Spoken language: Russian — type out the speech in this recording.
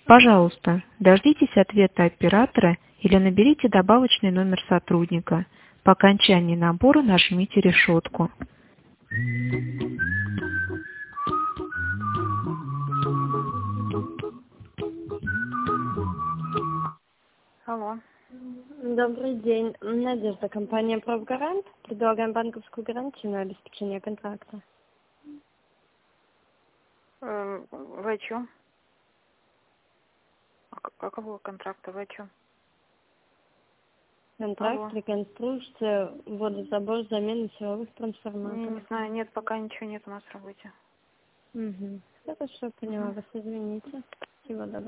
Пожалуйста, дождитесь ответа оператора или наберите добавочный номер сотрудника. По окончании набора нажмите решетку. Алло. Добрый день. Надежда, компания «Профгарант». Предлагаем банковскую гарантию на обеспечение контракта. Вы о чем? Какого контракта? Вы о чем? Контракт, Алло. реконструкция, водозабор, замена силовых Не трансформаторов. знаю, нет, пока ничего нет у нас в работе. Угу. Хорошо, поняла вас, извините. Всего доброго.